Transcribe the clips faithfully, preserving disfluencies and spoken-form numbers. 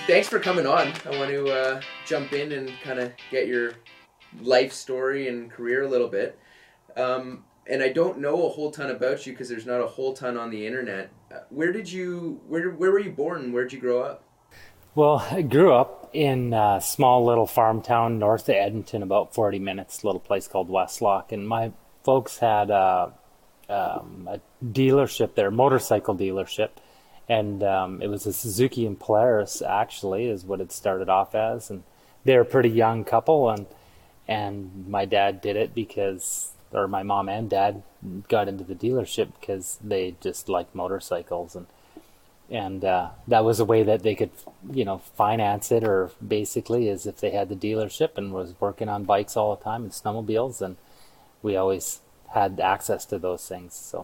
thanks for coming on. I want to uh, jump in and kind of get your life story and career a little bit. Um, and I don't know a whole ton about you because there's not a whole ton on the internet. Uh, where did you, where, where were you born? Where did you grow up? Well, I grew up in a small little farm town north of Edmonton, about forty minutes, a little place called Westlock. And my folks had a, um, a dealership there, motorcycle dealership. And um, it was a Suzuki and Polaris, actually, is what it started off as. And they were a pretty young couple. And, and my dad did it because, or my mom and dad got into the dealership because they just liked motorcycles. And And uh, that was a way that they could, you know, finance it, or basically as if they had the dealership and was working on bikes all the time and snowmobiles, and we always had access to those things. So,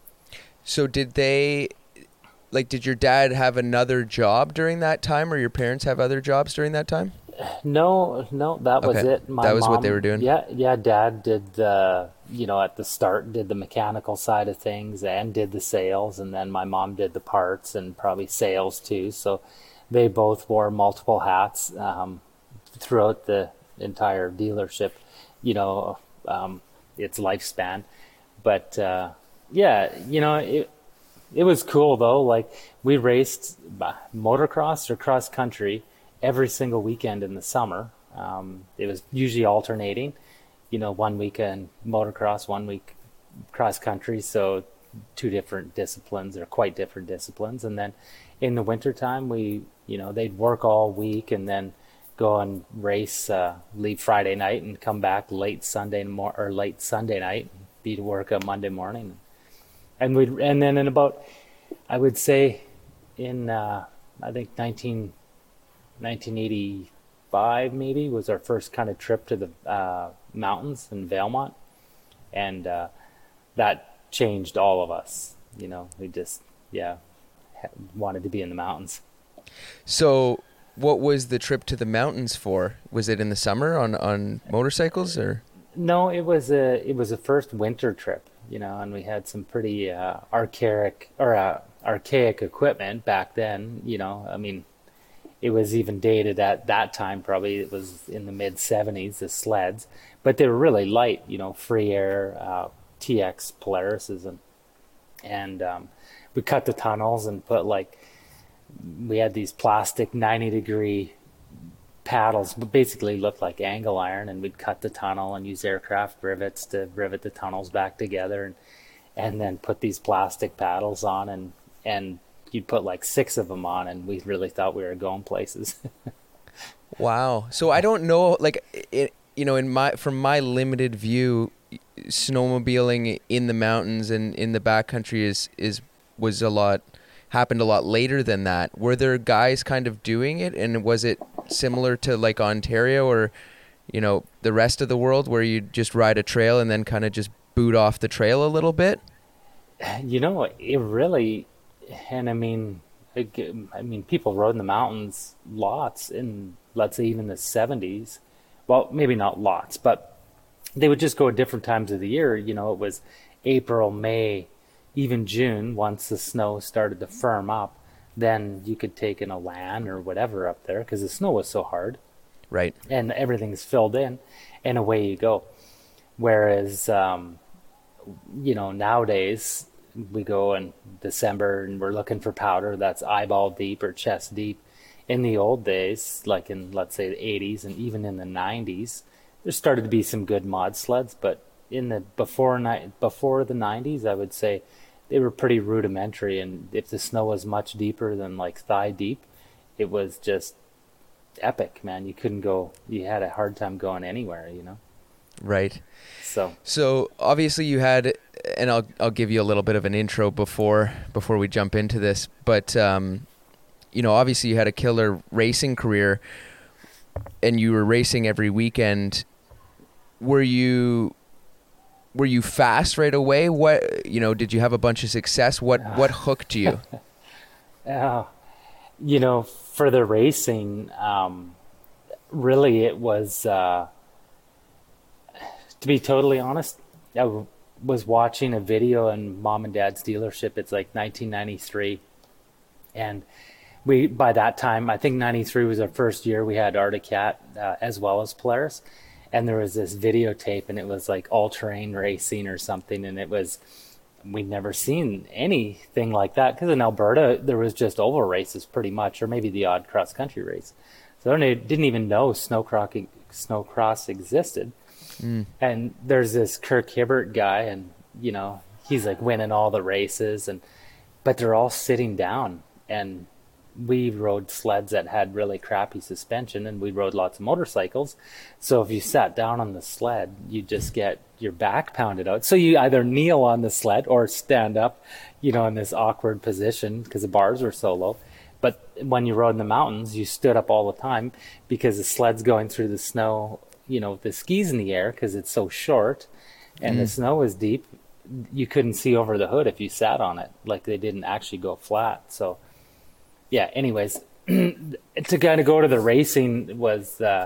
so did they, like, did your dad have another job during that time, or your parents have other jobs during that time? No, no, that was Okay. it. My That was what mom- they were doing? Yeah, yeah. Dad did the, you know, at the start did the mechanical side of things and did the sales, and then my mom did the parts and probably sales too. So they both wore multiple hats um, throughout the entire dealership, you know, um, its lifespan. But uh, yeah, you know, it it was cool though. Like, we raced motocross or cross country every single weekend in the summer. Um, it was usually alternating, you know, one weekend motocross, one week cross country. So two different disciplines, or quite different disciplines. And then in the wintertime, we, you know, they'd work all week and then go and race, uh, leave Friday night and come back late Sunday mor- or late Sunday night, be to work on Monday morning. And we, and then in about, I would say in, uh, I think nineteen nineteen eighty-five maybe was our first kind of trip to the uh, mountains in Valemont, and uh, that changed all of us. You know, we just yeah wanted to be in the mountains. So what was the trip to the mountains for? Was it in the summer on, on motorcycles, or? No, it was a it was a first winter trip. You know, and we had some pretty uh, archaic or uh, archaic equipment back then. You know, I mean, it was even dated at that time. Probably it was in the mid seventies, the sleds, but they were really light, you know, free air, uh, T X Polarises. And, and um, we cut the tunnels and put, like, we had these plastic ninety degree paddles, but basically looked like angle iron, and we'd cut the tunnel and use aircraft rivets to rivet the tunnels back together, and, and then put these plastic paddles on, and, and you'd put like six of them on, and we really thought we were going places. Wow. So I don't know, like, it, you know, in my, from my limited view, snowmobiling in the mountains and in the backcountry is, is, was a lot, happened a lot later than that. Were there guys kind of doing it, and was it similar to like Ontario or, you know, the rest of the world, where you just ride a trail and then kind of just boot off the trail a little bit? You know, it really, and I mean, it, I mean, people rode in the mountains lots in, let's say, even the seventies. Well, maybe not lots, but they would just go at different times of the year. You know, it was April, May, even June. Once the snow started to firm up, then you could take an Elan or whatever up there, because the snow was so hard. Right. And everything's filled in, and away you go. Whereas, um, you know, nowadays we go in December and we're looking for powder that's eyeball deep or chest deep. In the old days, like in, let's say, the eighties and even in the nineties, there started to be some good mod sleds, but in the before ni- before the nineties, I would say they were pretty rudimentary, and if the snow was much deeper than like thigh deep, it was just epic, man. You couldn't go, you had a hard time going anywhere, you know? Right. So, So obviously you had, and I'll I'll give you a little bit of an intro before before we jump into this, but um, you know, obviously you had a killer racing career, and you were racing every weekend. Were you were you fast right away? What, you know, did you have a bunch of success? What what hooked you? uh, you know, for the racing, um, really it was, uh, to be totally honest, I w- was watching a video in mom and dad's dealership. It's like nineteen ninety-three. And we by that time, I think ninety-three was our first year. We had Arctic Cat uh, as well as Polaris, and there was this videotape, and it was like all-terrain racing or something, and it was we'd never seen anything like that because in Alberta there was just oval races pretty much, or maybe the odd cross-country race. So they didn't even know snowcross snowcross existed. Mm. And there's this Kirk Hibbert guy, and you know he's like winning all the races, and but they're all sitting down. And we rode sleds that had really crappy suspension, and we rode lots of motorcycles. So if you sat down on the sled, you just get your back pounded out. So you either kneel on the sled or stand up, you know, in this awkward position because the bars were so low. But when you rode in the mountains, you stood up all the time because the sled's going through the snow, you know, with the skis in the air because it's so short and mm. the snow is deep. You couldn't see over the hood if you sat on it. Like they didn't actually go flat. So yeah, anyways, to kind of go to the racing was, uh,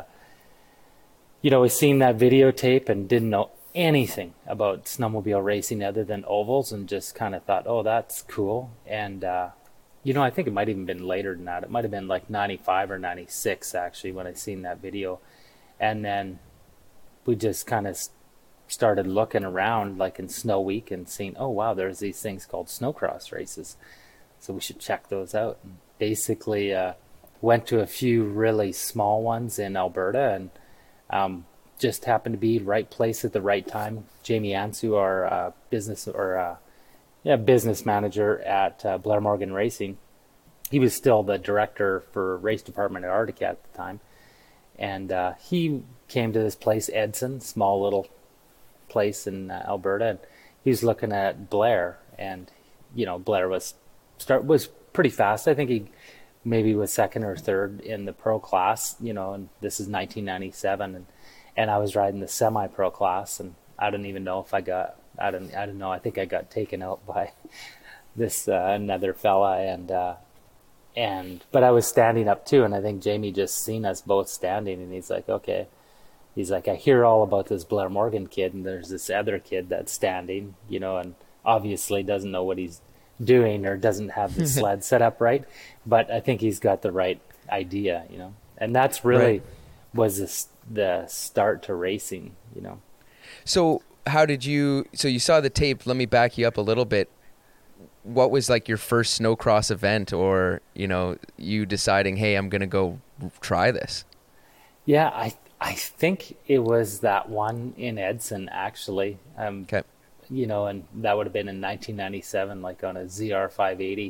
you know, we seen that videotape and didn't know anything about snowmobile racing other than ovals, and just kind of thought, oh, that's cool. And, uh, you know, I think it might even been later than that. It might have been like ninety-five or ninety-six, actually, when I seen that video. And then we just kind of started looking around, like in Snow Week, and seeing, oh, wow, there's these things called snowcross races. So we should check those out. And basically uh, went to a few really small ones in Alberta, and um, just happened to be right place at the right time. Jamie Ansu, our uh, business or uh, yeah business manager at uh, Blair Morgan Racing, he was still the director for race department at Arctic at the time, and uh, he came to this place, Edson, small little place in uh, Alberta, and he was looking at Blair, and you know Blair was start was pretty fast. I think he maybe was second or third in the pro class, you know, and this is nineteen ninety-seven, and and I was riding the semi-pro class, and I don't even know if I got I don't I don't know I think I got taken out by this uh, another fella, and uh and but I was standing up too, and I think Jamie just seen us both standing, and he's like, okay, he's like, I hear all about this Blair Morgan kid, and there's this other kid that's standing, you know, and obviously doesn't know what he's doing or doesn't have the sled set up right, but I think he's got the right idea, you know, and that's really right. was this, the start to racing, you know. So how did you, so you saw the tape, let me back you up a little bit. What was like your first snowcross event, or, you know, you deciding, hey, I'm going to go try this? Yeah, I I think it was that one in Edson, actually. Um, okay. You know, and that would have been in nineteen ninety-seven, like on a Z R five eighty,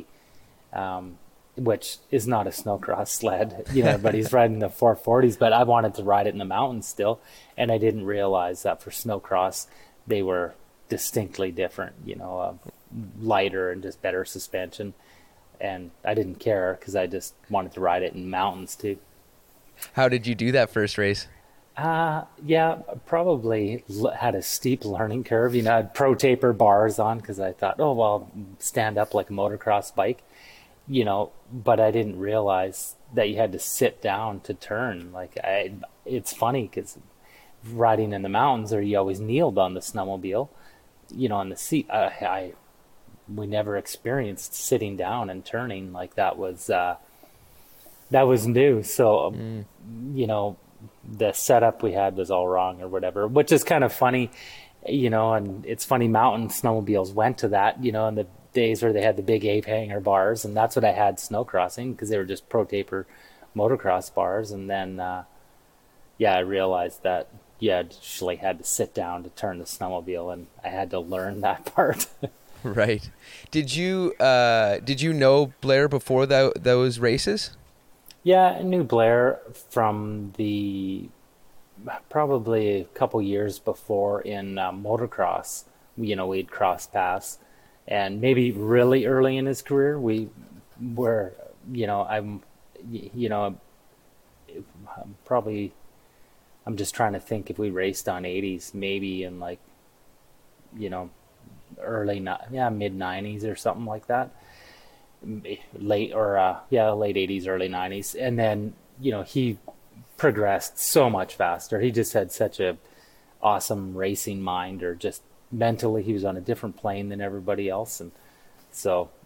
um, which is not a snowcross sled, you know, but he's riding the four forties, but I wanted to ride it in the mountains still. And I didn't realize that for snowcross, they were distinctly different, you know, uh, lighter and just better suspension. And I didn't care because I just wanted to ride it in mountains too. How did you do that first race? Uh, yeah, probably l- had a steep learning curve. You know, I had pro taper bars on because I thought, oh, well, stand up like a motocross bike, you know, but I didn't realize that you had to sit down to turn. Like, I, it's funny because riding in the mountains, or you always kneeled on the snowmobile, you know, on the seat. I, I we never experienced sitting down and turning. Like that was, uh, that was new. So, mm. you know, the setup we had was all wrong or whatever, which is kind of funny, you know, and it's funny mountain snowmobiles went to that, you know, in the days where they had the big Ape hanger bars, and that's what I had snowcrossing because they were just pro taper motocross bars. And then, uh, yeah, I realized that you actually had to sit down to turn the snowmobile, and I had to learn that part. Right. Did you, uh, did you know Blair before th- those races? Yeah, I knew Blair from the probably a couple years before in uh, motocross. You know, we'd cross paths, and maybe really early in his career, we were, you know, I'm, you know, I'm probably, I'm just trying to think if we raced on eighties, maybe in like, you know, early, yeah, mid nineties or something like that. late or uh yeah late eighties, early nineties, and then you know he progressed so much faster. He just had such a awesome racing mind, or just mentally he was on a different plane than everybody else. And so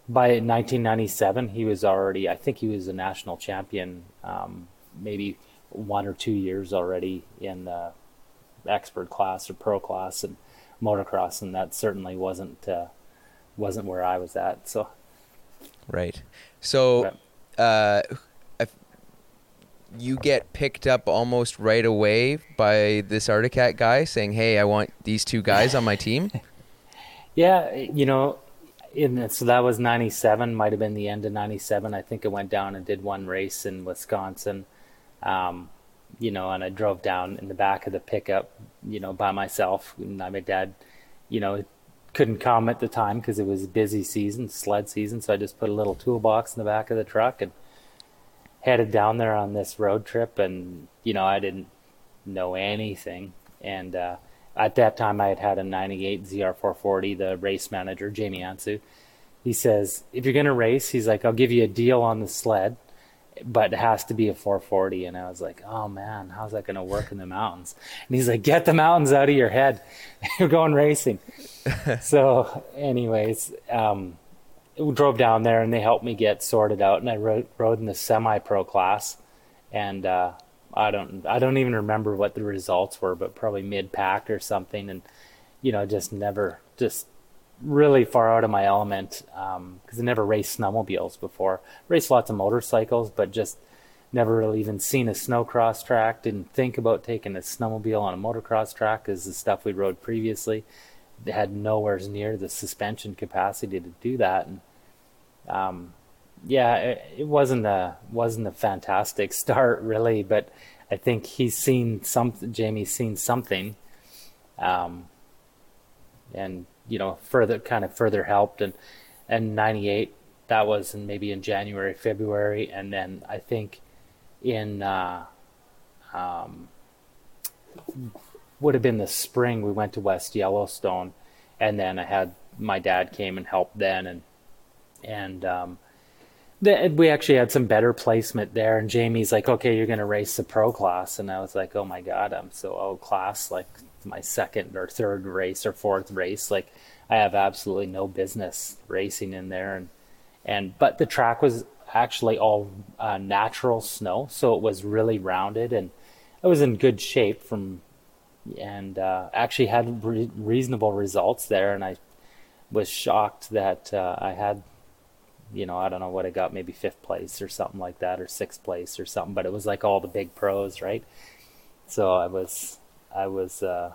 by nineteen ninety-seven, he was already, I think he was a national champion, um, maybe one or two years already in the expert class or pro class and motocross, and that certainly wasn't uh, wasn't where I was at. So, right. So, uh, if you get picked up almost right away by this Arctic Cat guy saying, "Hey, I want these two guys on my team." Yeah, you know. In the, so that was ninety-seven, might have been the end of ninety-seven. I think I went down and did one race in Wisconsin, um, you know, and I drove down in the back of the pickup, you know, by myself. And my dad, you know, couldn't come at the time because it was busy season, sled season. So I just put a little toolbox in the back of the truck and headed down there on this road trip. And, you know, I didn't know anything. And, uh, at that time, I had had a ninety-eight Z R four forty, the race manager, Jamie Ansu. He says, if you're going to race, he's like, I'll give you a deal on the sled, but it has to be a four forty. And I was like, oh, man, how's that going to work in the mountains? And he's like, get the mountains out of your head. You're going racing. So anyways, um, we drove down there, and they helped me get sorted out. And I rode, rode in the semi-pro class. And uh I don't I don't even remember what the results were, but probably mid-pack or something. And, you know, just never, just really far out of my element because um, I never raced snowmobiles before. Raced lots of motorcycles, but just never really even seen a snowcross track. Didn't think about taking a snowmobile on a motocross track because the stuff we rode previously, they had nowhere near the suspension capacity to do that. And um yeah, it, it wasn't a wasn't a fantastic start really, but I think he's seen something. Jamie's seen something, um, and you know, further kind of further helped. And and ninety-eight, that was in, maybe in January, February, and then I think in uh, um, would have been the spring we went to West Yellowstone, and then I had my dad came and helped then, and and um, we actually had some better placement there, and Jamie's like, okay, you're going to race the pro class. And I was like, oh my God, I'm so old class, like my second or third race or fourth race. Like I have absolutely no business racing in there. And, and, but the track was actually all uh, natural snow. So it was really rounded, and I was in good shape from, and uh, actually had re- reasonable results there. And I was shocked that uh, I had, you know, I don't know what I got, maybe fifth place or something like that, or sixth place or something, but it was like all the big pros, right? So I was, I was, uh,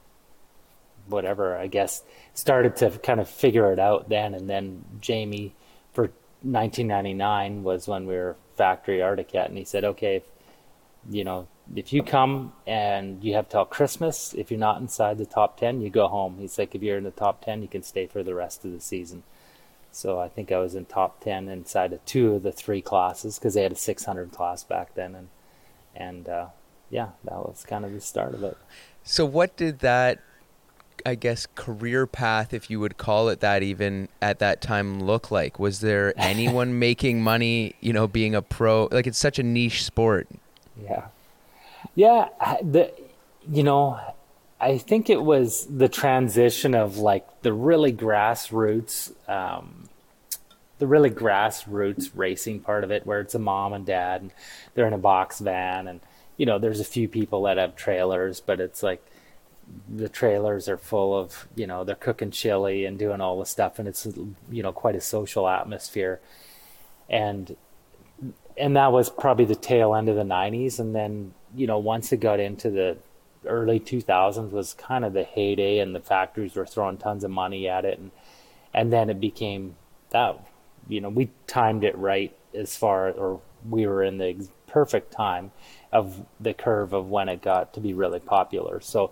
whatever, I guess, started to kind of figure it out then. And then Jamie, for nineteen ninety-nine was when we were factory Arctic Cat, and he said, okay, if, you know, if you come and you have till Christmas, if you're not inside the top ten, you go home. He's like, if you're in the top ten, you can stay for the rest of the season. So I think I was in top ten inside of two of the three classes because they had a six hundred class back then. And, and uh, yeah, that was kind of the start of it. So what did that, I guess, career path, if you would call it that, even at that time look like? Was there anyone making money, you know, being a pro? Like, it's such a niche sport. Yeah. Yeah. The, you know, I think it was the transition of like the really grassroots, um, the really grassroots racing part of it, where it's a mom and dad and they're in a box van, and, you know, there's a few people that have trailers, but it's like the trailers are full of, you know, they're cooking chili and doing all the stuff, and it's, you know, quite a social atmosphere. And, and that was probably the tail end of the nineties. And then, you know, once it got into the early two thousands was kind of the heyday, and the factories were throwing tons of money at it. And, and then it became that, you know, we timed it right as far, or we were in the perfect time of the curve of when it got to be really popular. So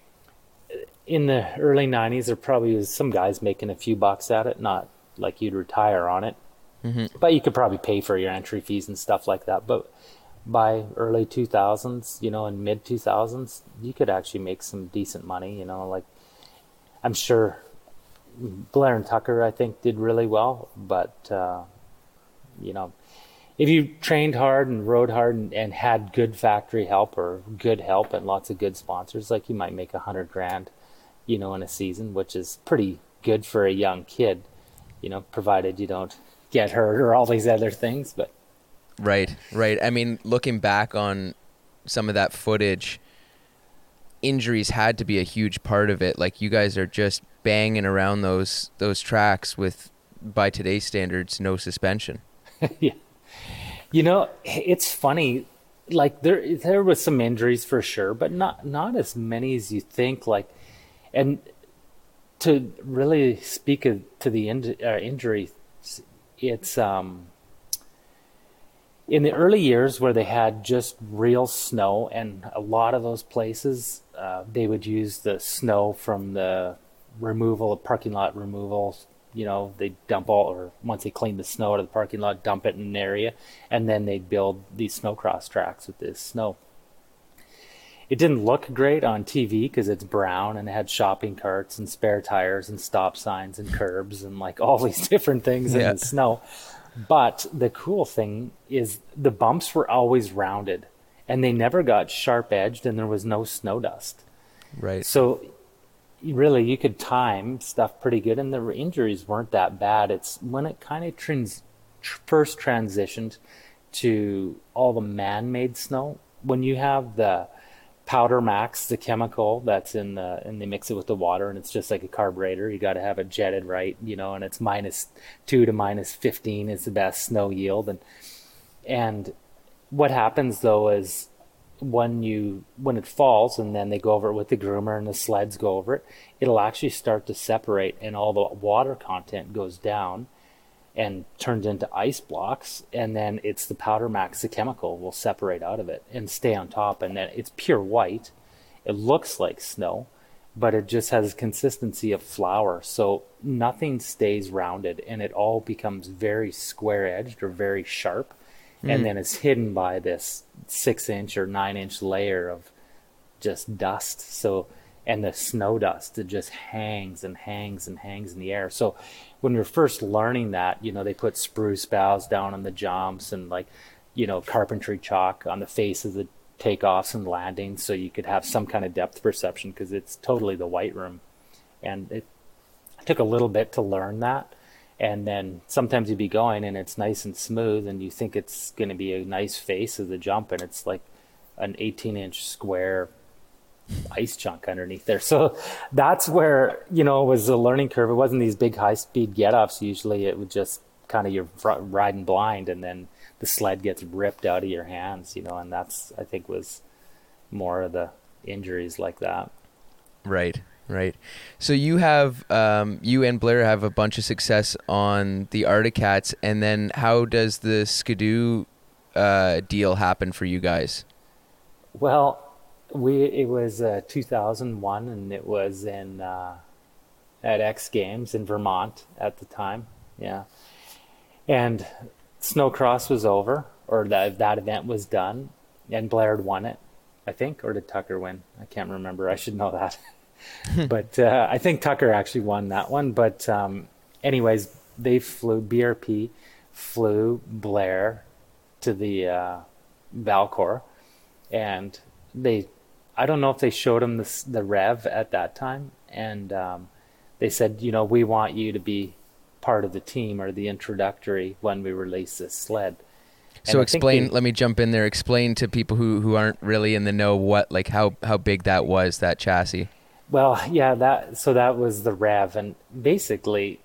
in the early nineties, there probably was some guys making a few bucks at it, not like you'd retire on it, mm-hmm. but you could probably pay for your entry fees and stuff like that. But by early two thousands, you know, in mid two thousands, you could actually make some decent money, you know, like I'm sure Blair and Tucker, I think, did really well, but, uh, you know, if you trained hard and rode hard and, and had good factory help or good help and lots of good sponsors, like you might make a hundred grand, you know, in a season, which is pretty good for a young kid. you know, provided you don't get hurt or all these other things. But Right, right. I mean, looking back on some of that footage, injuries had to be a huge part of it. Like, you guys are just banging around those those tracks with, by today's standards, no suspension. yeah, you know, it's funny. Like there, there was some injuries for sure, but not not as many as you think. Like, and to really speak of, to the in, uh, injury, it's um. in the early years where they had just real snow, and a lot of those places, uh, they would use the snow from the removal of parking lot removal. You know, they dump all, or once they clean the snow out of the parking lot, dump it in an area, and then they'd build these snowcross tracks with this snow. It didn't look great on T V because it's brown and it had shopping carts and spare tires and stop signs and curbs and like all these different things Yeah. in the snow. But the cool thing is the bumps were always rounded and they never got sharp edged and there was no snow dust. Right. So really you could time stuff pretty good and the injuries weren't that bad. It's when it kind of trans- tr- first transitioned to all the man-made snow. When you have the Powder Max, the chemical that's in the, and they mix it with the water and it's just like a carburetor. You got to have it jetted right, you know, and it's minus two to minus fifteen is the best snow yield. And, and what happens though is when you, when it falls and then they go over it with the groomer and the sleds go over it, it'll actually start to separate and all the water content goes down and turns into ice blocks, and then it's the Powder Max, the chemical, will separate out of it and stay on top, and then it's pure white. It looks like snow, but it just has consistency of flour, so nothing stays rounded, and it all becomes very square-edged or very sharp, mm. and then it's hidden by this six-inch or nine-inch layer of just dust. So, and the snow dust, it just hangs and hangs and hangs in the air. So when you're first learning that, you know, they put spruce boughs down on the jumps and like, you know, carpentry chalk on the face of the takeoffs and landings so you could have some kind of depth perception because it's totally the white room. And it took a little bit to learn that. And then sometimes you'd be going and it's nice and smooth and you think it's going to be a nice face of the jump and it's like an eighteen inch square ice chunk underneath there. So that's where, you know, it was a learning curve. It wasn't these big high speed get offs. Usually it would just kind of, you're riding blind and then the sled gets ripped out of your hands, you know, and that's, I think, was more of the injuries like that. Right, right. So you have, um, you and Blair have a bunch of success on the Arctic Cats, and then how does the Ski-Doo uh, deal happen for you guys? Well, We it was uh, two thousand one, and it was in uh, at X Games in Vermont at the time. Yeah, and snowcross was over, or that that event was done, and Blair had won it, I think, or did Tucker win? I can't remember. I should know that, but uh, I think Tucker actually won that one. But um, anyways, they flew B R P, flew Blair to the uh, Valcour, and they. I don't know if they showed him the, the Rev at that time, and um, they said, you know, we want you to be part of the team or the introductory when we release this sled. And so I explain, they, let me jump in there, explain to people who, who aren't really in the know what, like how, how big that was, that chassis. Well, yeah, that so that was the Rev, and basically,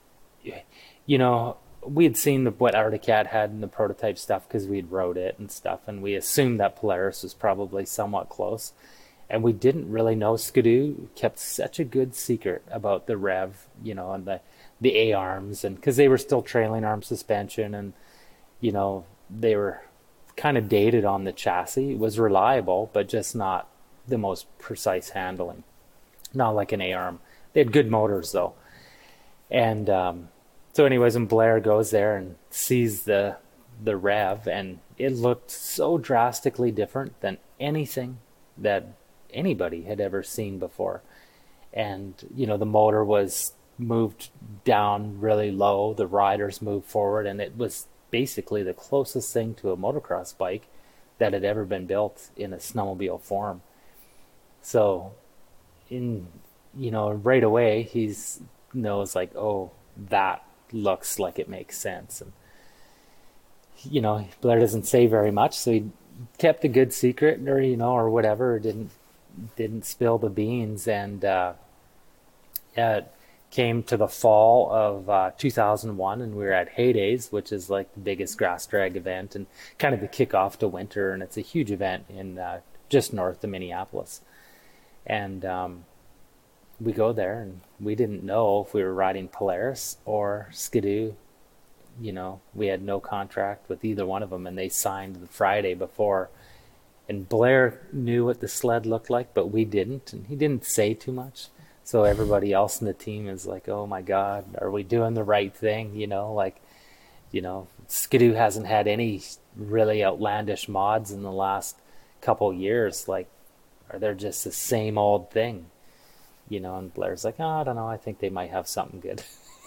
you know, we had seen the, what Arctic Cat had in the prototype stuff because we'd rode it and stuff, and we assumed that Polaris was probably somewhat close. And we didn't really know. Ski-Doo kept such a good secret about the Rev, you know, and the, the A-arms, and because they were still trailing arm suspension, and, you know, they were kind of dated on the chassis. It was reliable, but just not the most precise handling. Not like an A-arm. They had good motors, though. And um, so anyways, when Blair goes there and sees the the Rev, and it looked so drastically different than anything that anybody had ever seen before. And, you know, the motor was moved down really low, the riders moved forward, and it was basically the closest thing to a motocross bike that had ever been built in a snowmobile form. So, in, you know, right away, he's knows like, oh, that looks like it makes sense. And, you know, Blair doesn't say very much, so he kept a good secret, or, you know, or whatever, didn't, didn't spill the beans. And, uh, yeah, it came to the fall of uh, two thousand one, and we were at Heydays, which is like the biggest grass drag event and kind of the kickoff to winter. And it's a huge event in uh, just north of Minneapolis. And um, we go there, and we didn't know if we were riding Polaris or Skidoo. You know, we had no contract with either one of them, and they signed the Friday before. And Blair knew what the sled looked like, but we didn't, and he didn't say too much. So everybody else in the team is like, oh my God, are we doing the right thing? You know, like, you know, Skidoo hasn't had any really outlandish mods in the last couple years. Like, are they just the same old thing? You know, and Blair's like, oh, I don't know, I think they might have something good.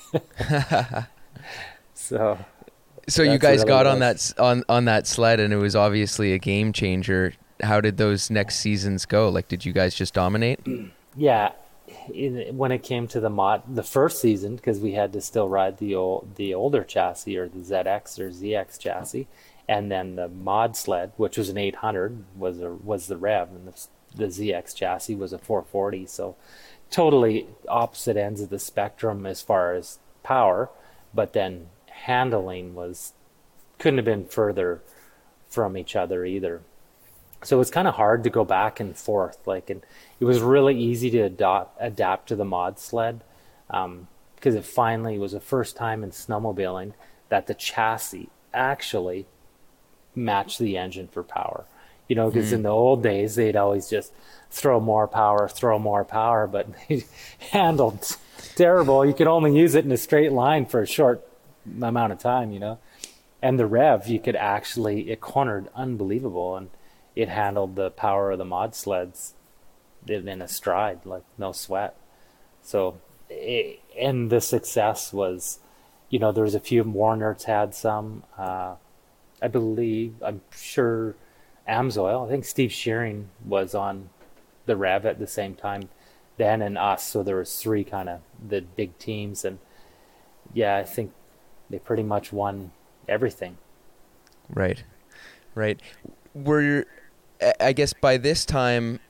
so So you guys really got on that on on that sled, and it was obviously a game changer. How did those next seasons go? Like, did you guys just dominate? Yeah. In, when it came to the mod, the first season, because we had to still ride the old, the older chassis, or the Z X or Z X chassis, and then the mod sled, which was an eight hundred, was a, was the Rev, and the, the Z X chassis was a four forty. So totally opposite ends of the spectrum as far as power, but then handling was couldn't have been further from each other either. So it was kind of hard to go back and forth. Like, and it was really easy to adopt, adapt to the mod sled, um, because it finally was the first time in snowmobiling that the chassis actually matched the engine for power. You know, because mm. in the old days, they'd always just throw more power, throw more power, but they handled terrible. You could only use it in a straight line for a short amount of time, you know. And the Rev, you could actually, it cornered unbelievable, and it handled the power of the mod sleds in a stride, like no sweat. So, it, and the success was, you know, there was a few more nerds had some. Uh, I believe, I'm sure, Amsoil. I think Steve Shearing was on the Rev at the same time then, and us. So there was three kind of the big teams, and yeah, I think they pretty much won everything. Right, right. Were you? I guess by this time,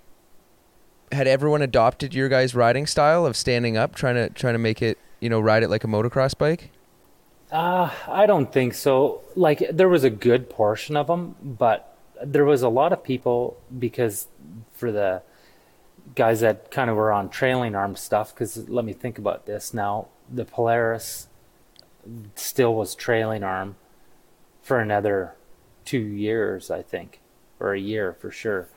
had everyone adopted your guys' riding style of standing up, trying to trying to make it, you know, ride it like a motocross bike? Uh, I don't think so. Like, there was a good portion of them, but there was a lot of people, because for the guys that kind of were on trailing arm stuff, because let me think about this now, the Polaris still was trailing arm for another two years, I think. Or a year for sure.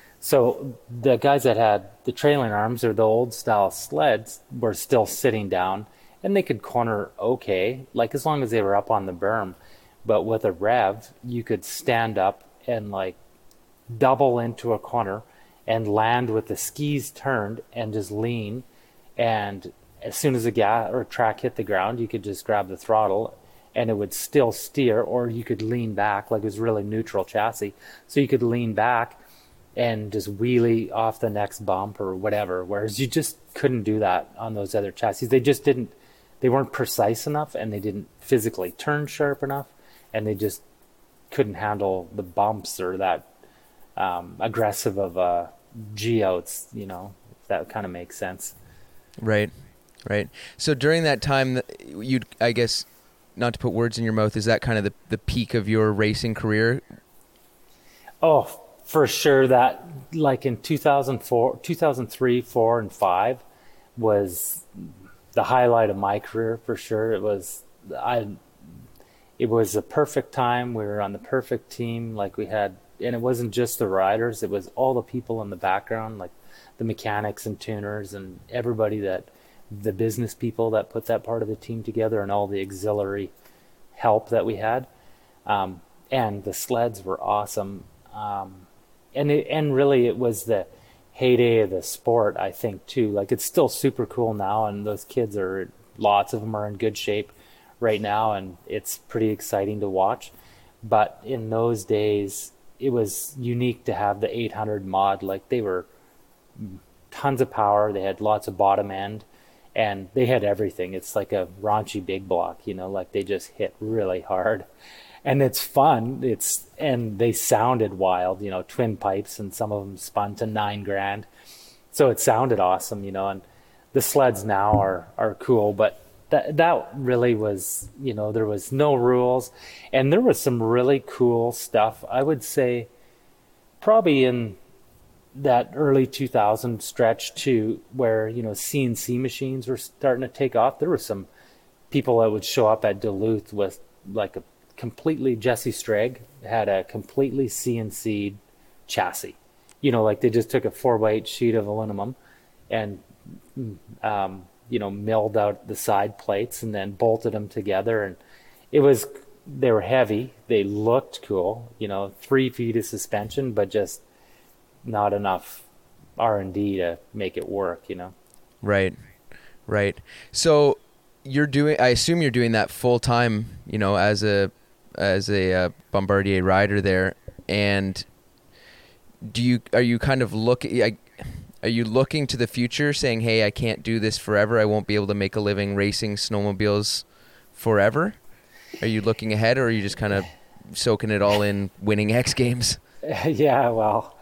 So the guys that had the trailing arms or the old style sleds were still sitting down, and they could corner okay, like as long as they were up on the berm. But with a Rev, you could stand up and like double into a corner and land with the skis turned and just lean. And as soon as the gas or track hit the ground, you could just grab the throttle, and it would still steer, or you could lean back, like it was really neutral chassis. So you could lean back and just wheelie off the next bump or whatever, whereas you just couldn't do that on those other chassis. They just didn't, they weren't precise enough, and they didn't physically turn sharp enough, and they just couldn't handle the bumps or that um, aggressive of uh, G-outs, you know, if that kind of makes sense. Right, right. So during that time, you'd, I guess, not to put words in your mouth, is that kind of the, the peak of your racing career? Oh, for sure. That, like in two thousand four, two thousand three, four, and five was the highlight of my career for sure. It was, I, it was a perfect time. We were on the perfect team. Like we had, and it wasn't just the riders, it was all the people in the background, like the mechanics and tuners and everybody that, the business people that put that part of the team together, and all the auxiliary help that we had. Um, and the sleds were awesome. Um, and it, and really it was the heyday of the sport, I think, too. Like, it's still super cool now, and those kids are, lots of them are in good shape right now, and it's pretty exciting to watch. But in those days, it was unique to have the eight hundred mod. Like, they were tons of power. They had lots of bottom end. and they had everything. It's like a raunchy big block, you know, like they just hit really hard. And it's fun. It's and they sounded wild, you know, twin pipes, and some of them spun to nine grand. So it sounded awesome, you know. And the sleds now are are cool, but that that really was, you know, there was no rules, and there was some really cool stuff. I would say, probably in that early two thousand stretch too, where, you know, C N C machines were starting to take off. There were some people that would show up at Duluth with like a completely, Jesse Strag had a completely C N C'd chassis. You know, like they just took a four by eight sheet of aluminum and, um, you know, milled out the side plates and then bolted them together. And it was, they were heavy. They looked cool, you know, three feet of suspension, but just not enough R and D to make it work, you know? Right. Right. So you're doing, I assume you're doing that full time, you know, as a, as a uh, Bombardier rider there. And do you, are you kind of looking, are you looking to the future saying, hey, I can't do this forever. I won't be able to make a living racing snowmobiles forever. Are you looking ahead, or are you just kind of soaking it all in, winning X Games? Yeah, well,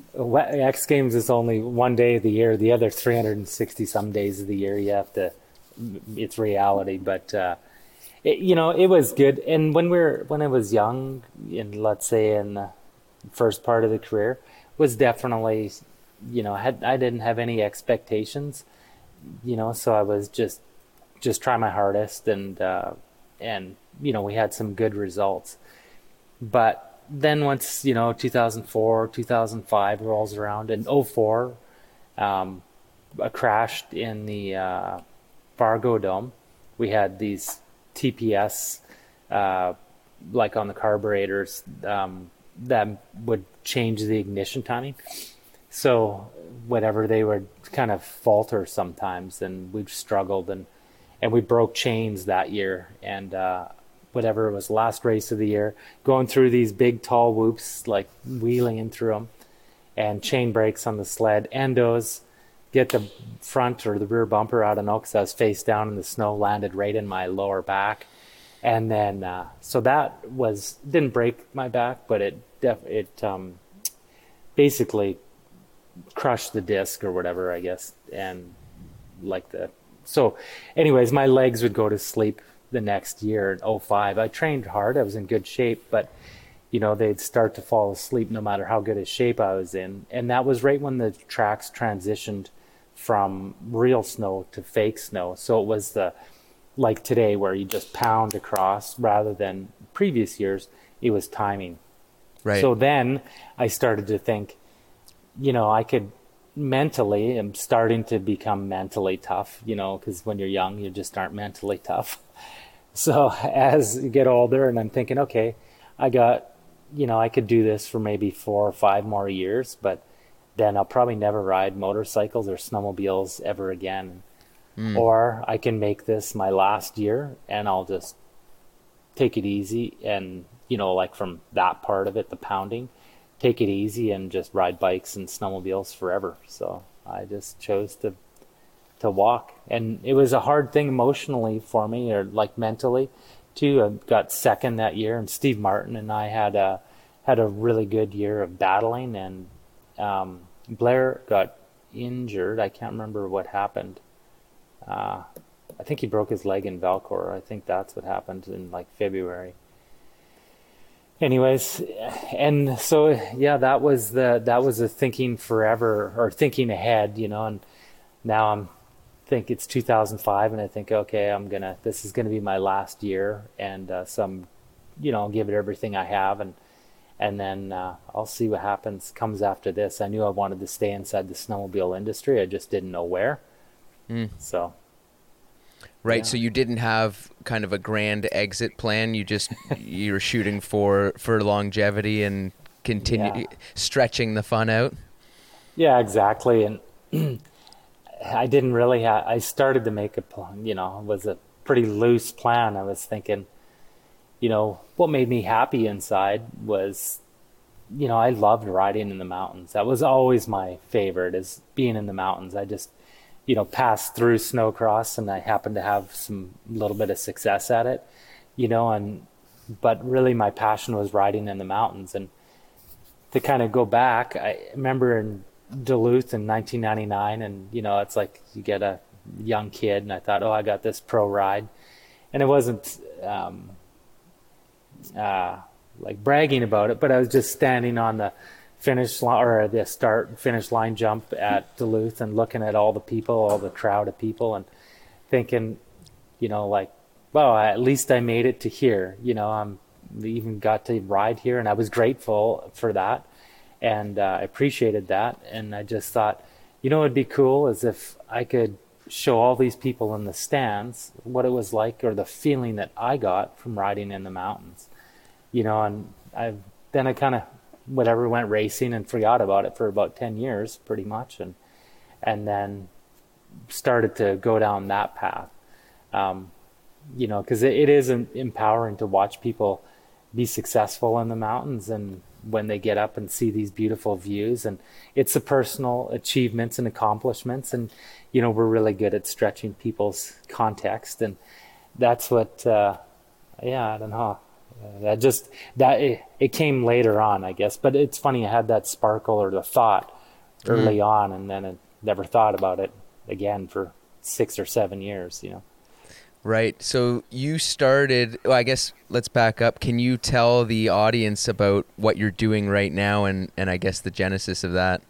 X Games is only one day of the year. The other three hundred sixty some days of the year, you have to, it's reality. But, uh, it, you know, it was good. And when we were, when I was young, in, let's say in the first part of the career, was definitely, you know, I had, I didn't have any expectations, you know, so I was just, just try my hardest, and, uh, and, you know, we had some good results. But then once, you know, two thousand four, two thousand five rolls around, and oh four, um, I crashed in the, uh, Fargo Dome. We had these T P S, uh, like on the carburetors, um, that would change the ignition timing. So whatever, they would kind of falter sometimes, and we've struggled, and, and we broke chains that year. And, uh, whatever, it was last race of the year, going through these big tall whoops, like wheeling in through them, and chain breaks on the sled, endos, get the front or the rear bumper, I don't know, because I was face down in the snow, landed right in my lower back. And then, uh, so that was, didn't break my back, but it, def- it, um, basically crushed the disc or whatever, I guess. And like the, so anyways, my legs would go to sleep the next year in oh five. I trained hard. I was in good shape, but you know, they'd start to fall asleep no matter how good a shape I was in. And that was right when the tracks transitioned from real snow to fake snow. So it was the, like today, where you just pound across, rather than previous years, it was timing. Right. So then I started to think, you know, I could mentally, I'm starting to become mentally tough, you know, because when you're young, you just aren't mentally tough. So as you get older, and I'm thinking, okay, I got, you know, I could do this for maybe four or five more years, but then I'll probably never ride motorcycles or snowmobiles ever again. Mm. Or I can make this my last year, and I'll just take it easy, and, you know, like from that part of it, the pounding, take it easy and just ride bikes and snowmobiles forever. So I just chose to to walk. And it was a hard thing emotionally for me, or like mentally too. I got second that year, and Steve Martin and I had a had a really good year of battling, and um, Blair got injured. I can't remember what happened. Uh, I think he broke his leg in Valcour. I think that's what happened in like February. Anyways, and so yeah, that was the that was the thinking forever, or thinking ahead, you know. And now I'm think it's two thousand five, and I think, okay, I'm gonna this is gonna be my last year, and uh, some, you know, I'll give it everything I have, and and then uh, I'll see what happens comes after this. I knew I wanted to stay inside the snowmobile industry. I just didn't know where. Mm. So. Right. Yeah. So you didn't have kind of a grand exit plan. You just, you were shooting for, for longevity and continue yeah. stretching the fun out. Yeah, exactly. And I didn't really have, I started to make a plan, you know, it was a pretty loose plan. I was thinking, you know, what made me happy inside was, you know, I loved riding in the mountains. That was always my favorite, is being in the mountains. I just, you know, pass through snowcross, and I happened to have some little bit of success at it, you know, and but really my passion was riding in the mountains. And to kind of go back, I remember in Duluth in nineteen ninety-nine, and you know, it's like you get a young kid, and I thought, oh, I got this pro ride, and it wasn't um, uh, like bragging about it, but I was just standing on the finish line or the start finish line jump at Duluth and looking at all the people, all the crowd of people, and thinking, you know, like, well, at least I made it to here. You know, I'm even got to ride here, and I was grateful for that, and uh, I appreciated that. And I just thought, you know, it'd be cool as if I could show all these people in the stands what it was like, or the feeling that I got from riding in the mountains. You know, and I then I kind of whatever went racing and forgot about it for about ten years, pretty much, and and then started to go down that path. Um, you know, because it, it is empowering to watch people be successful in the mountains, and when they get up and see these beautiful views, and it's the personal achievements and accomplishments, and you know, we're really good at stretching people's context, and that's what uh yeah I don't know, uh, that just that it, it came later on, I guess. But it's funny, I had that sparkle or the thought early mm. on, and then I never thought about it again for six or seven years, you know. Right. So you started, well, I guess let's back up. Can you tell the audience about what you're doing right now, and, and I guess the genesis of that?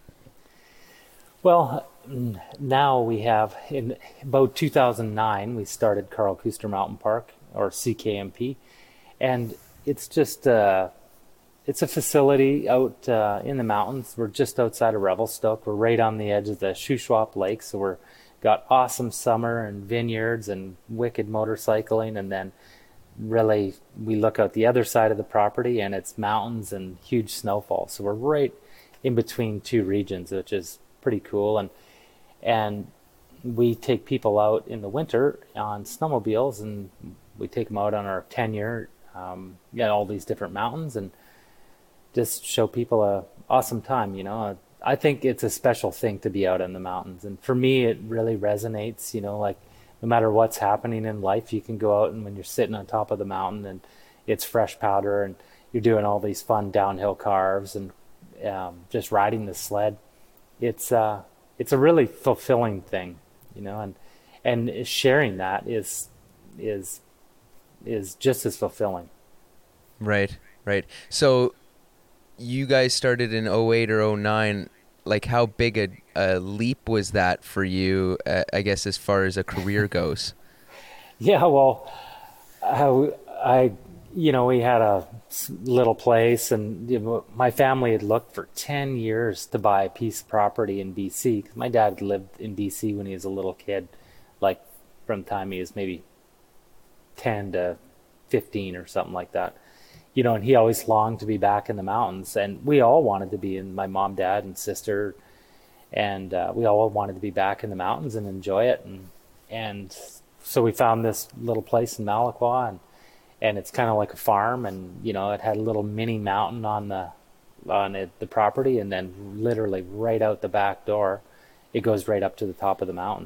Well, now we have, in about two thousand nine, we started Karl Kuster Mountain Park, or C K M P. And it's just, uh, it's a facility out uh, in the mountains. We're just outside of Revelstoke. We're right on the edge of the Shuswap Lake, so we're got awesome summer and vineyards and wicked motorcycling, and then really we look out the other side of the property and it's mountains and huge snowfall. So we're right in between two regions, which is pretty cool. And and we take people out in the winter on snowmobiles, and we take them out on our tenure, um, yeah, all these different mountains, and just show people a awesome time, you know. I think it's a special thing to be out in the mountains. And for me, it really resonates, you know, like no matter what's happening in life, you can go out, and when you're sitting on top of the mountain and it's fresh powder and you're doing all these fun downhill carves and um, just riding the sled, it's uh, it's a really fulfilling thing, you know, and and sharing that is is is just as fulfilling. Right, right. So you guys started in oh eight or oh nine. Like, how big a, a leap was that for you, uh, I guess, as far as a career goes? Yeah, well, I, I, you know, we had a little place, and you know, my family had looked for ten years to buy a piece of property in B C, because my dad had lived in B C when he was a little kid, like from the time he was maybe ten to fifteen or something like that. You know, and he always longed to be back in the mountains, and we all wanted to be in, my mom, dad, and sister, and uh, we all wanted to be back in the mountains and enjoy it. And and so we found this little place in Malaqua, and and it's kind of like a farm, and you know, it had a little mini mountain on the on it, the property, and then literally right out the back door, it goes right up to the top of the mountain.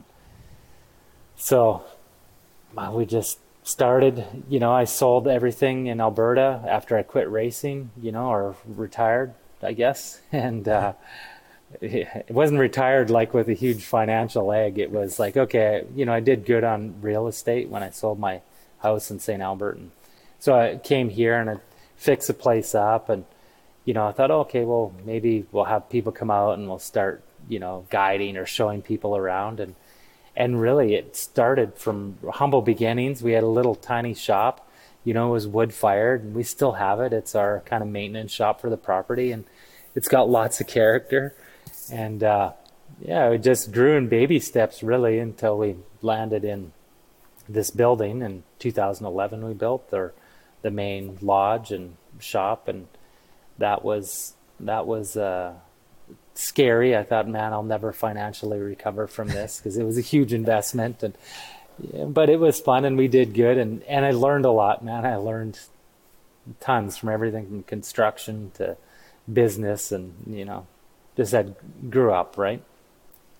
So well, we just started, you know, I sold everything in Alberta after I quit racing, you know, or retired, I guess. And uh, it wasn't retired like with a huge financial leg. It was like, okay, you know, I did good on real estate when I sold my house in Saint Albert. And so I came here and I fixed the place up, and, you know, I thought, oh, okay, well, maybe we'll have people come out and we'll start, you know, guiding or showing people around. And And really, it started from humble beginnings. We had a little tiny shop, you know, it was wood fired, and we still have it. It's our kind of maintenance shop for the property, and it's got lots of character. And uh, yeah, it just grew in baby steps, really, until we landed in this building. In two thousand eleven, we built our, the main lodge and shop, and that was that was. Uh, scary. I thought, man, I'll never financially recover from this, because it was a huge investment, and yeah, but it was fun, and we did good, and and I learned a lot, man. I learned tons, from everything from construction to business, and you know, just had grew up, right?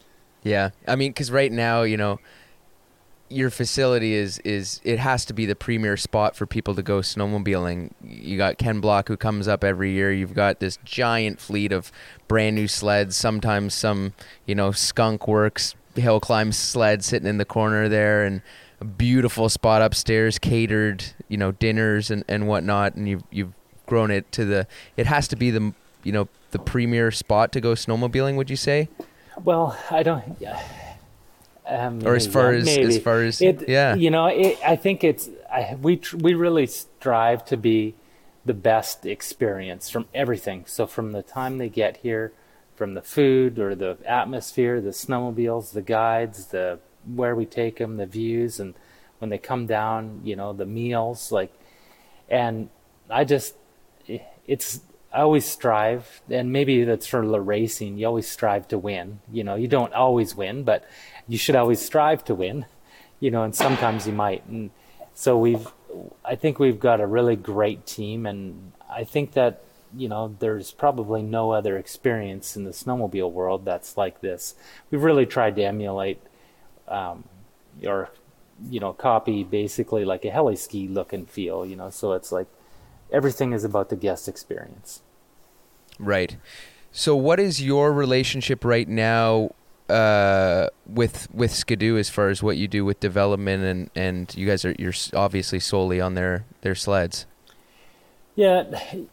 Yeah. I mean, because right now, you know, your facility is is it has to be the premier spot for people to go snowmobiling. You got Ken Block, who comes up every year. You've got this giant fleet of brand new sleds, sometimes some, you know, Skunk Works hill climb sled sitting in the corner there, and a beautiful spot upstairs, catered, you know, dinners and, and whatnot. And you've you've grown it to the, it has to be the, you know, the premier spot to go snowmobiling, would you say? Well, I don't. Yeah. Um, or as far yeah, as maybe. as far as it, yeah, you know, it, I think it's I, we tr- we really strive to be the best experience from everything. So from the time they get here, from the food or the atmosphere, the snowmobiles, the guides, the where we take them, the views, and when they come down, you know, the meals, like, and I just it's. I always strive, and maybe that's for the racing. You always strive to win. You know, you don't always win, but you should always strive to win. You know, and sometimes you might. And so we've, I think we've got a really great team, and I think that, you know, there's probably no other experience in the snowmobile world that's like this. We've really tried to emulate, um, or, you know, copy basically like a heli ski look and feel. You know, so it's like everything is about the guest experience. Right. So what is your relationship right now uh, with with Ski-Doo as far as what you do with development, and, and you guys are you're obviously solely on their, their sleds? Yeah,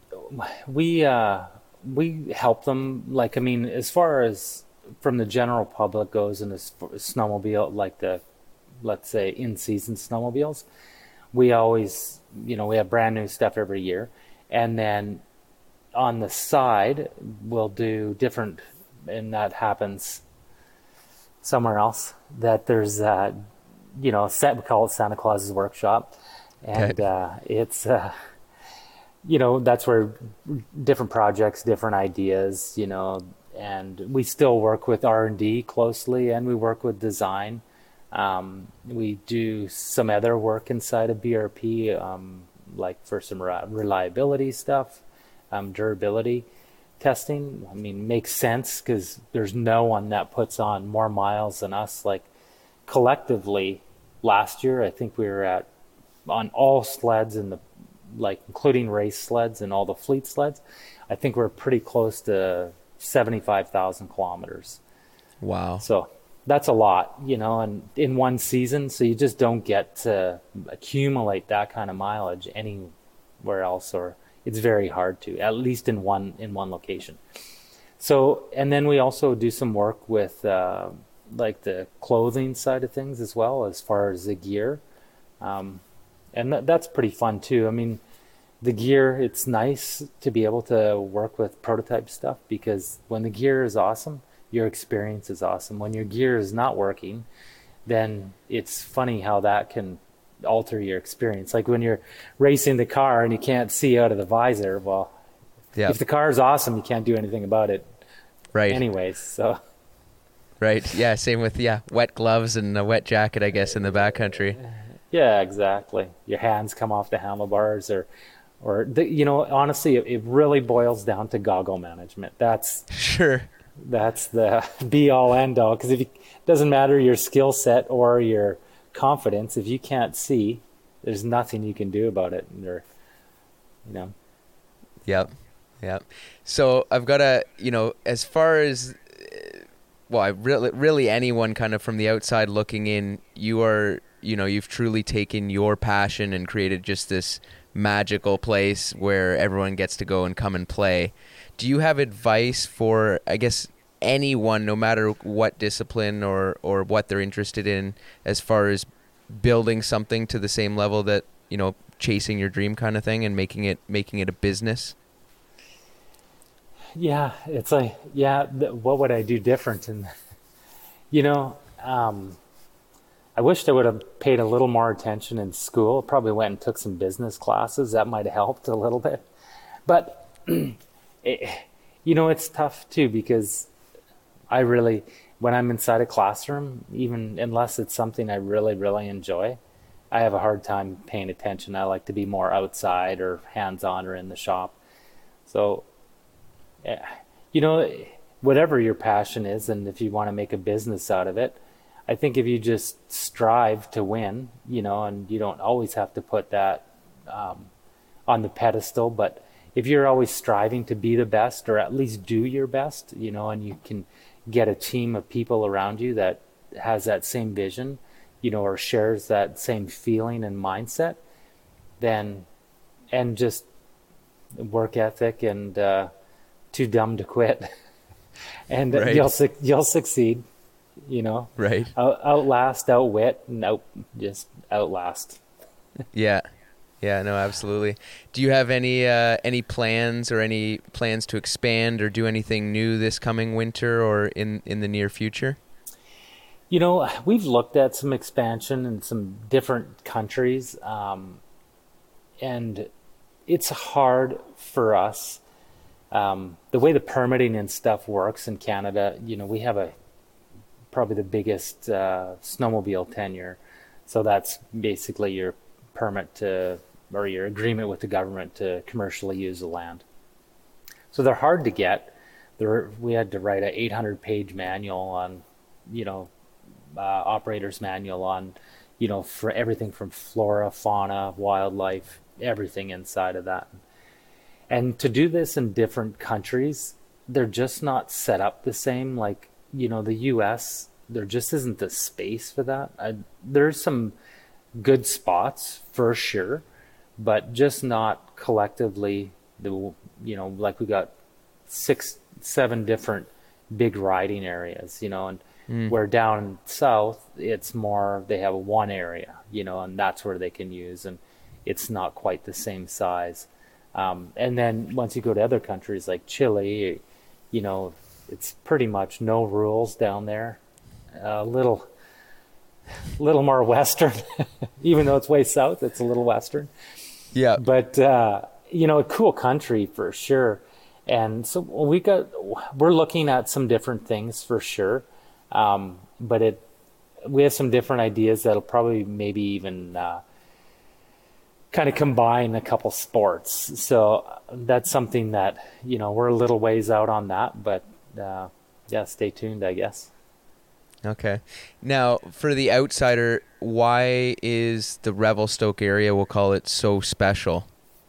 we uh, we help them. Like, I mean, as far as from the general public goes, and as far as snowmobile, like the, let's say, in-season snowmobiles, we always, you know, we have brand new stuff every year. And then on the side, we'll do different, and that happens somewhere else, that there's, uh, you know, set, we call it Santa Claus's Workshop. And Okay. uh, it's, uh, you know, that's where different projects, different ideas, you know, and we still work with R and D closely, and we work with design. Um, we do some other work inside of B R P, um, like for some re- reliability stuff, um, durability testing. I mean, makes sense because there's no one that puts on more miles than us. Like collectively, last year, I think we were at, on all sleds in the, like including race sleds and all the fleet sleds, I think we're pretty close to seventy-five thousand kilometers. Wow. So that's a lot, you know, and in one season, so you just don't get to accumulate that kind of mileage anywhere else, or it's very hard to, at least in one in one location. So, and then we also do some work with uh, like the clothing side of things as well, as far as the gear. Um, and th- that's pretty fun too. I mean, the gear, it's nice to be able to work with prototype stuff, because when the gear is awesome, your experience is awesome. When your gear is not working, then it's funny how that can alter your experience. Like when you're racing the car and you can't see out of the visor, well, Yeah. if the car is awesome, you can't do anything about it Right. anyways. So Right. Yeah. Same with, yeah, wet gloves and a wet jacket, I guess, in the backcountry. yeah, exactly. Your hands come off the handlebars, or, or the, you know, honestly, it, it really boils down to goggle management. That's Sure. That's the be all end all, because if it doesn't matter your skill set or your confidence, if you can't see, there's nothing you can do about it. And they're, you know. Yep. Yep. So I've got a, you know, as far as, uh, well, I really, really anyone kind of from the outside looking in, you are, you know, you've truly taken your passion and created just this magical place where everyone gets to go and come and play. Do you have advice for, I guess, anyone, no matter what discipline or, or what they're interested in, as far as building something to the same level that, you know, chasing your dream kind of thing and making it making it a business? Yeah, it's like, yeah, th- what would I do different? And, you know, um, I wished I would have paid a little more attention in school. Probably went and took some business classes. That might have helped a little bit. But, it, you know, it's tough too, because I really, when I'm inside a classroom, even unless it's something I really, really enjoy, I have a hard time paying attention. I like to be more outside or hands-on or in the shop. So, you know, whatever your passion is, and if you want to make a business out of it, I think if you just strive to win, you know, and you don't always have to put that um, on the pedestal, but if you're always striving to be the best, or at least do your best, you know, and you can get a team of people around you that has that same vision, you know, or shares that same feeling and mindset, then, and just work ethic and uh, too dumb to quit, and right. you'll su- you'll succeed, you know. Right. Out, outlast, outwit, and out just outlast. Yeah. Yeah, no, absolutely. Do you have any uh, any plans or any plans to expand or do anything new this coming winter or in, in the near future? You know, we've looked at some expansion in some different countries, um, and it's hard for us. Um, the way the permitting and stuff works in Canada, you know, we have a probably the biggest uh, snowmobile tenure. So that's basically your permit to, or your agreement with the government to commercially use the land. So they're hard to get. There, we had to write a eight hundred page manual on, you know, uh, operator's manual on, you know, for everything from flora, fauna, wildlife, everything inside of that. And to do this in different countries, they're just not set up the same. Like, you know, the U S, there just isn't the space for that. I, there's some good spots for sure, but just not collectively. The, you know, like we got six, seven different big riding areas, you know, and mm. where down south, it's more, they have one area, you know, and that's where they can use, and it's not quite the same size. Um, and then once you go to other countries like Chile, you know, it's pretty much no rules down there. A little, little more Western, even though it's way south, it's a little Western. Yeah. But, uh, you know, a cool country for sure. And so we got, we're looking at some different things for sure. Um, but it, we have some different ideas that'll probably maybe even, uh, kind of combine a couple sports. So that's something that, you know, we're a little ways out on that, but, uh, yeah, stay tuned, I guess. Okay. Now, for the outsider, why is the Revelstoke area, we'll call it, so special?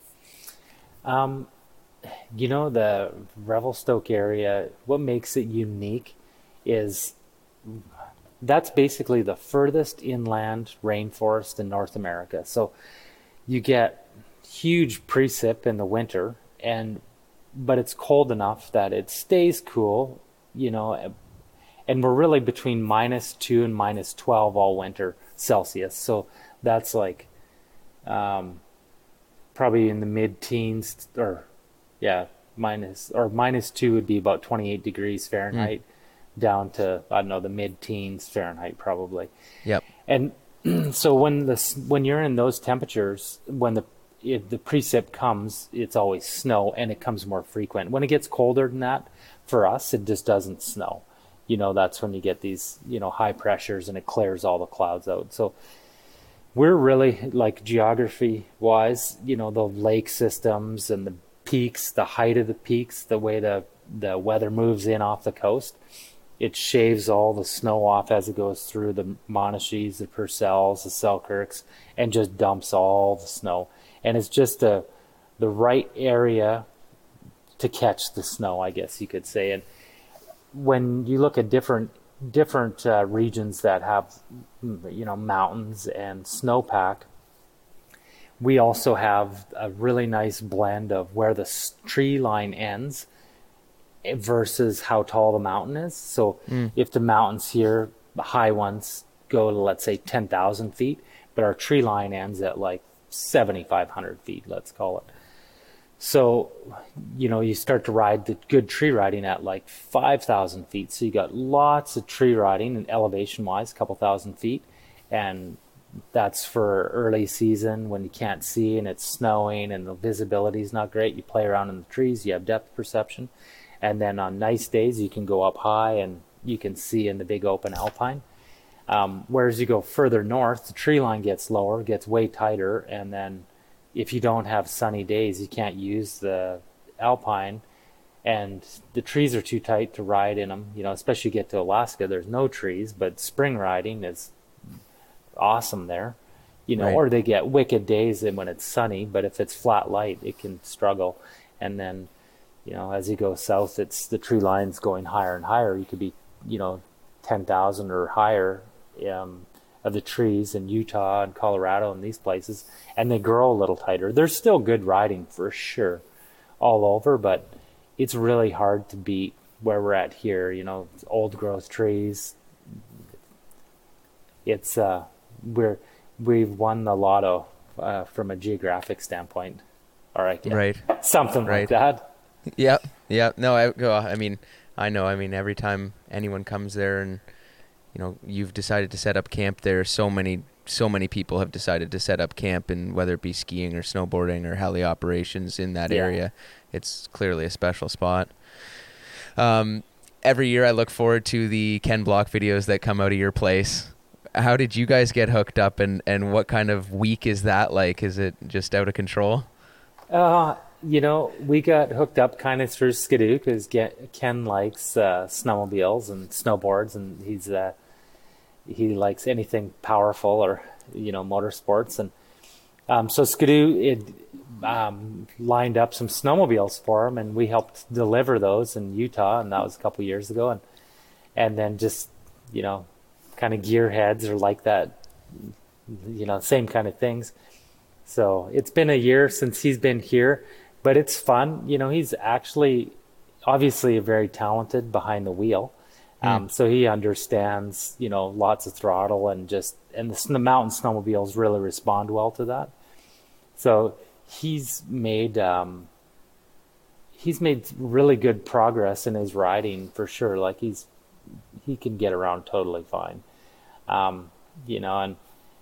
Um, you know, the Revelstoke area, what makes it unique is that's basically the furthest inland rainforest in North America. So you get huge precip in the winter, and but it's cold enough that it stays cool, you know, and we're really between minus two and minus twelve all winter Celsius. So that's like um, probably in the mid-teens, or yeah, minus or minus two would be about twenty-eight degrees Fahrenheit, mm. down to, I don't know, the mid-teens Fahrenheit probably. Yep. And so when the when you're in those temperatures, when the if the precip comes, it's always snow, and it comes more frequent. When it gets colder than that, for us, it just doesn't snow. You know, that's when you get these, you know, high pressures, and it clears all the clouds out. So we're really, like, geography wise, you know, the lake systems and the peaks, the height of the peaks, the way the the weather moves in off the coast, it shaves all the snow off as it goes through the Monachees, the Purcells, the Selkirks, and just dumps all the snow. And it's just a, the right area to catch the snow, I guess you could say. And when you look at different different uh, regions that have, you know, mountains and snowpack, we also have a really nice blend of where the tree line ends versus how tall the mountain is. So mm. if the mountains here, the high ones, go to, let's say, ten thousand feet, but our tree line ends at like seventy-five hundred feet, let's call it. So, you know, you start to ride the good tree riding at like five thousand feet. So you got lots of tree riding and elevation wise, a couple thousand feet. And that's for early season when you can't see and it's snowing and the visibility is not great. You play around in the trees, you have depth perception. And then on nice days, you can go up high and you can see in the big open alpine. Um, whereas you go further north, the tree line gets lower, gets way tighter, and then if you don't have sunny days, you can't use the alpine, and the trees are too tight to ride in them. You know, especially you get to Alaska, there's no trees, but spring riding is awesome there. You know, Right. or they get wicked days when it's sunny, but if it's flat light, it can struggle. And then, you know, as you go south, it's the tree line's going higher and higher. You could be, you know, ten thousand or higher um, of the trees in Utah and Colorado and these places, and they grow a little tighter. There's still good riding for sure all over, but it's really hard to beat where we're at here. You know, old growth trees. It's uh, we're we've won the lotto uh, from a geographic standpoint. All right, yeah. Right. Something Right. like that. Yeah, yeah. No, I go. I mean, I know. I mean, every time anyone comes there, and you know, you've decided to set up camp there. So many, so many people have decided to set up camp, and whether it be skiing or snowboarding or heli operations in that Yeah. area, it's clearly a special spot. Um, every year I look forward to the Ken Block videos that come out of your place. How did you guys get hooked up, and and what kind of week is that like? Is it just out of control? Uh, you know, we got hooked up kind of through Skidoo because Ken likes uh, snowmobiles and snowboards, and he's uh, he likes anything powerful or, you know, motorsports. And um, so Skidoo it um, lined up some snowmobiles for him, and we helped deliver those in Utah, and that was a couple years ago. And and then just, you know, kind of gearheads are like that, you know, same kind of things. So it's been a year since he's been here, but it's fun. You know, he's actually obviously very talented behind the wheel. Um, Mm. So he understands, you know, lots of throttle and just, and the, the mountain snowmobiles really respond well to that. So he's made, um, he's made really good progress in his riding for sure. Like he's, he can get around totally fine. Um, you know, and,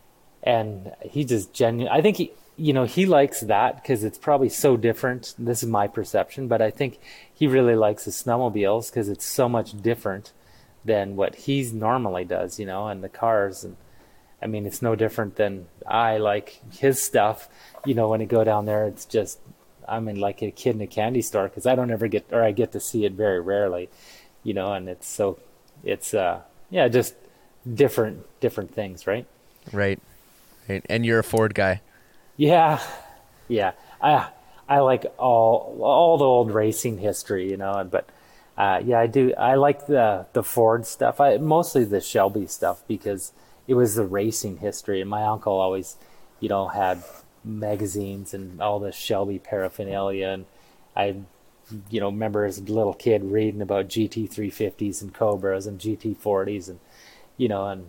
and he just genuine. I think he, you know, he likes that because it's probably so different. This is my perception, but I think he really likes the snowmobiles because it's so much different than what he's normally does, you know, and the cars. And I mean, it's no different than I like his stuff. You know, when I go down there, it's just, I'm in like a kid in a candy store because I don't ever get, or I get to see it very rarely, you know, and it's so, it's, uh, yeah, just different, different things, right? Right. Right. And you're a Ford guy. Yeah, yeah. I I like all all the old racing history, you know. But uh, yeah, I do. I like the the Ford stuff. I mostly the Shelby stuff because it was the racing history. And my uncle always, you know, had magazines and all the Shelby paraphernalia. And I, you know, remember as a little kid reading about G T three fifties and Cobras and G T forties, and you know, and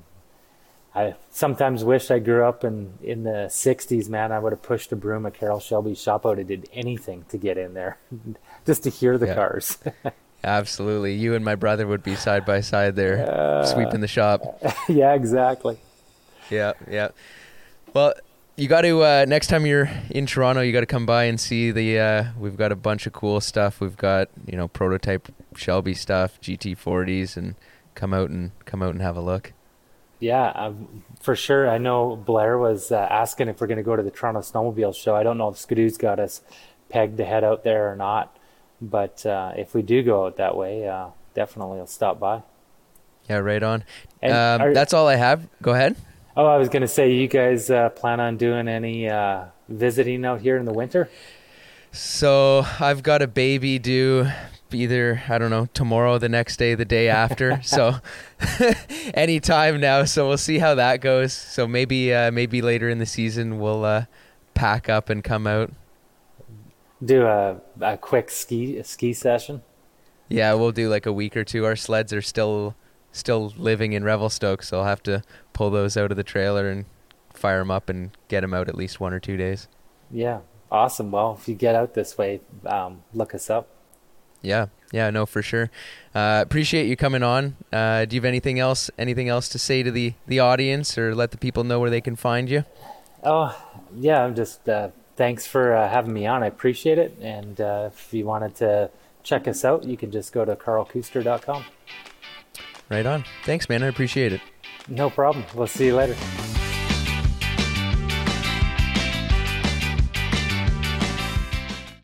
I sometimes wish I grew up in, in the sixties, man. I would have pushed a broom at Carroll Shelby's shop out and did anything to get in there just to hear the Yeah. cars. Absolutely. You and my brother would be side by side there, Uh, sweeping the shop. Yeah, exactly. Yeah, yeah. Well, you got to, uh, next time you're in Toronto, you got to come by and see the, uh, we've got a bunch of cool stuff. We've got, you know, prototype Shelby stuff, G T forties, and come out and come out and have a look. Yeah, um, for sure. I know Blair was uh, asking if we're going to go to the Toronto Snowmobile Show. I don't know if Skidoo's got us pegged to head out there or not, but uh, if we do go out that way, uh, definitely I'll stop by. Yeah, right on. And Um, are- that's all I have. Go ahead. Oh, I was going to say, you guys uh, plan on doing any uh, visiting out here in the winter? So I've got a baby due either, I don't know, tomorrow, the next day, the day after. So anytime now. So we'll see how that goes. So maybe uh, maybe later in the season we'll uh, pack up and come out. Do a, a quick ski a ski session? Yeah, we'll do like a week or two. Our sleds are still still living in Revelstoke, so I'll have to pull those out of the trailer and fire them up and get them out at least one or two days. Yeah, awesome. Well, if you get out this way, um, look us up. Yeah, yeah, no, for sure. Uh, appreciate you coming on. Uh, do you have anything else, anything else to say to the, the audience, or let the people know where they can find you? Oh, yeah, I'm just uh, thanks for uh, having me on. I appreciate it. And uh, if you wanted to check us out, you can just go to carl kuster dot com. Right on. Thanks, man. I appreciate it. No problem. We'll see you later.